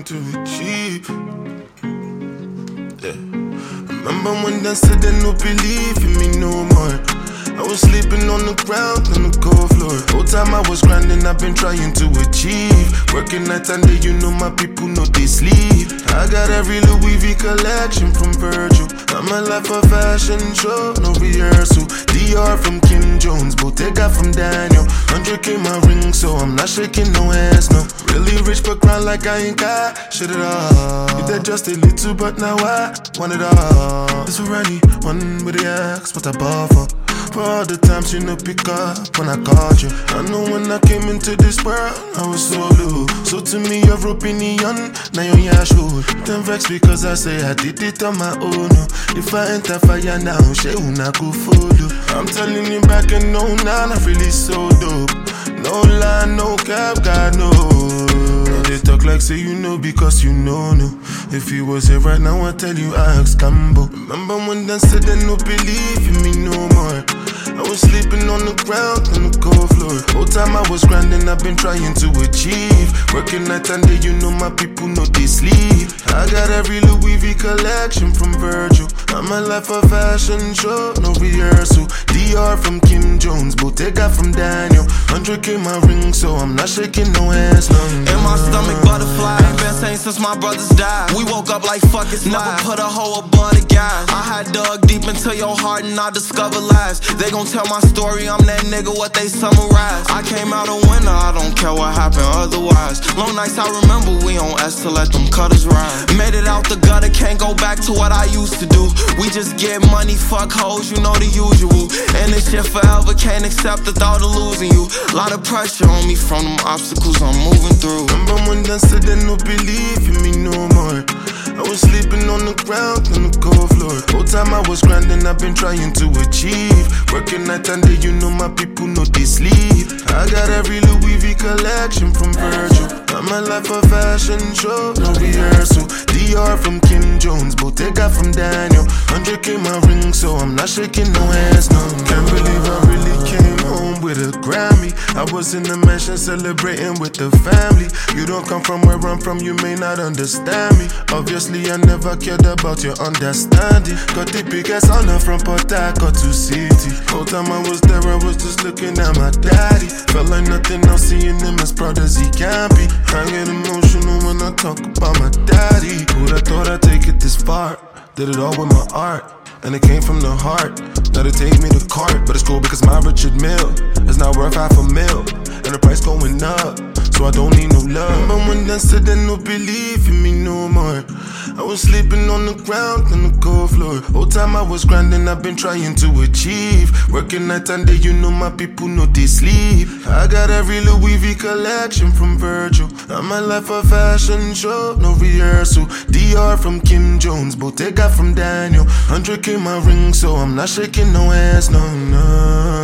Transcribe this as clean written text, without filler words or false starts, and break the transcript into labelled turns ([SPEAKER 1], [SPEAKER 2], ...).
[SPEAKER 1] trying to achieve. Yeah. Remember when they said they no believe in me no more. I was sleeping on the ground, on the cold floor. Whole time I was grinding, I've been trying to achieve. Working night and day, you know my people know they sleep. I got every Louis V collection from Virgil. I'm a life of fashion show, no rehearsal. DR from Kim Jones, Bottega from Daniel. 100K my ring, so I'm not shaking no hands, no. Really rich but grind like I ain't got shit at all. You did just a little, but now I want it all. This for anyone with the axe, what I bought for. For all the times you no pick up when I called you. I know when I came into this world, I was so low. So to me, you're opinion, now you're sure. Don't vex because I say I did it on my own. If I enter fire now, she will not go follow. I'm telling you back and no, now I'm really so dope. No lie, no cap, God no. They talk like say you know because you know, no. If you was here right now, I tell you I ask Cambo. Remember when they said they no believe in me no more. I was sleeping on the ground, on the cold floor. Whole time I was grinding, I've been trying to achieve. Working night and day, you know my people know they sleep. I got every Louis V collection from Virgil. I'm a life of fashion show, no rehearsal. DR from Kim Jones, Bottega from Daniel. 100K my ring, so I'm not shaking no hands, no.
[SPEAKER 2] In my stomach, butterfly. Ain't been sane since my brothers died. We woke up like fuck it's never put a hoe above the guys. I had dug deep into your heart and I discovered lies. They gon' tell my story, I'm that nigga, what they summarize. I came out a winner, I don't care what happened otherwise. Long nights I remember, we on S to let them cutters ride. Made it out the gutter, can't go back to what I used to do. We just get money, fuck hoes, you know the usual. And this shit forever, can't accept the thought of losing you. Lot of pressure on me from them obstacles I'm moving through.
[SPEAKER 1] Remember when they said they no believe in me no more. I was sleeping on the ground, on the cold floor. Whole time I was grinding, I've been trying to achieve. Working night and day, you know my people know they sleep. I got every Louis V collection from Virgil. I'm a life of fashion show, no rehearsal. DR from Kim Jones, Bottega from Daniel. 100K my ring, so I'm not shaking no hands, no. Can't believe I really came home with a Grammy. I was in the mansion celebrating with the family. You don't come from where I'm from, you may not understand me. Obviously I never cared about your understanding. Got the biggest honor from Port Harcourt to city. Whole time I was there, I was just looking at my daddy. Felt like nothing else, seeing him as proud as he can be. I get emotional when I talk about my daddy. Who'd have thought I'd take it this far? Did it all with my art, and it came from the heart. Now they take me to court, but it's cool because my Richard Mille is now worth $500,000, and the price going up, so I don't need no love. Remember when they said they no believe in me no more. I was sleeping on the ground, on the cold floor. Whole time I was grinding, I've been trying to achieve. Working night and day, you know my people know they sleep. I got every Louis V collection from Virgil. I'm a life of fashion show, no rehearsal. DR from Kim Jones, Bottega from Daniel. 100K my ring, so I'm not shaking no hands, no, no.